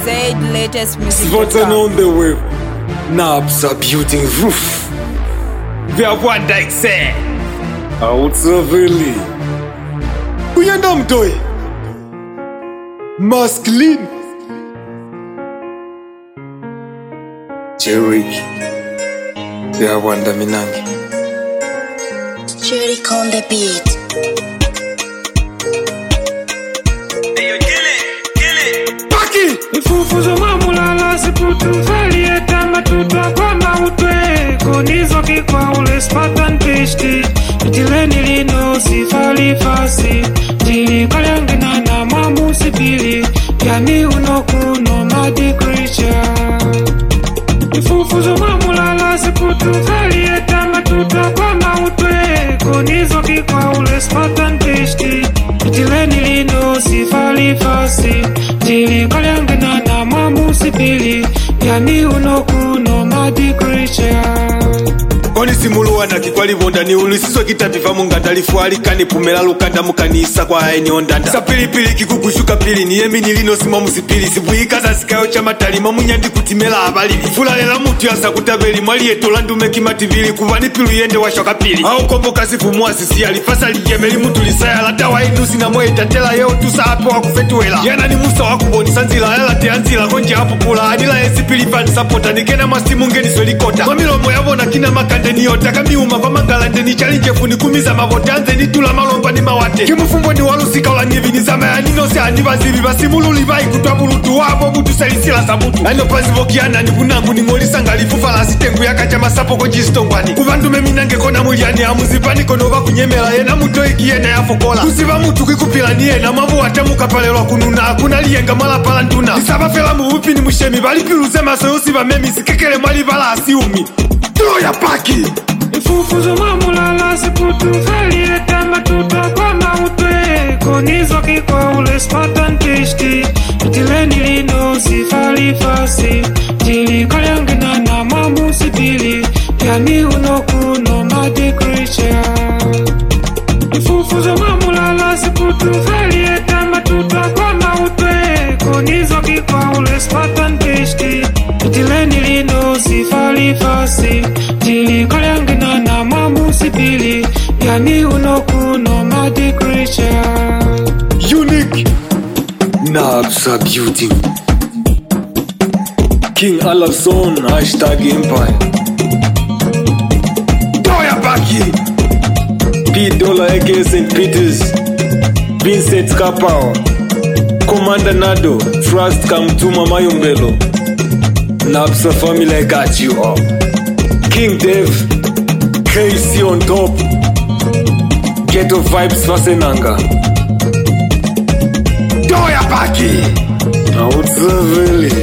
Zaid latest music. Svotten on the web. Nabs are beauty roof. We are one like say. Outsavili. Kuyenda mtoi. Masculine. Jerry. We are one Minangi. Jerry on the beat. Ifufuzo mamulala siputu Valieta matuta kwa mautwe Konizo kikwa ule Spartan pishti Itileni lino sifali fasi Jili kalangina na mamu sipili Yani unokuno madi creature Ifufuzo mamulala siputu Valieta matuta kwa mautwe Konizo kikwa ule Spartan pishti Itileni lino sifali fasi Jili kalangina na mamu sipili Yani unokuno madi creature Koni simuluwa na kikwali bonda ni ulisiswa kitapifa munga talifu alikani pumela lukanda mukanisa kwa haini ondanda Sapili pili kikukushuka pili ni yemi nilino sima musipili Sibuika za sikayo cha matalima munyandi kutimela abalili Fulalela mutu ya sakutabeli mwali yeto landume kimativili Kuvani pilu yende wa shoka pili Hao kombo kasifu muasisi alifasa liyemeli mutu lisaya Lata wa inusi na moe tatela yeo tusa hapo wakufetuela Yana ni musa wakuboni sanzila Yala te anzila konje hapo pula Adila yesipili fan sapota Nikena masimu ngeni swelikota Mamilo moyavo na kina makande niota Kamiuma kwa mangalande ni challenge funi kumiza mavotanze ni tula malomba ni mawate Kimufumbo ni walusika wala nivi ni zama ya nino se anivazivi Basimulu libai kutua bulutu wabo butu selisila sabutu Ano pazivo kiana ni kunangu ni ngolisa ngalifu falasi tengu ya kacha masapo konjistongwani Kuvandume minange kona muliani amuzipani konova kunyemela Yena muto ikienda ya fokola Kusiva mutu kikupila niye na mamu watemuka palelwa kununa Kuna lienga mala pala ntuna Isaba fela muhupi ni mushemi Balipilu sema soyosiva memi Sikekele mali bala asiumi Toya paki Ifufuzo mamulala siputu Valieta matuta kwa mautwe Konizo kikwa ule Spartan pishti Itileni lino sifali fasi Jili kalangina na mamu sipili Yani unokuno madi creature Ifufuzo mamulala siputu Valieta matuta kwa mautwe Konizo kikwa ule Spartan pishti Itileni lino sifali fasi Jili kalangina na mamu sipili Yani unokuno madi creature Unique Nabs are beauty King Alafson #Empire Toya Baki P-Dollar aka St. Peters Vincent Kapao Commander Nado Trust Kamtuma Mayombelo Nabsa family, I got you all. King Dev, KC on top. Ghetto vibes Vasenanga. Toya Baki. Outsavili.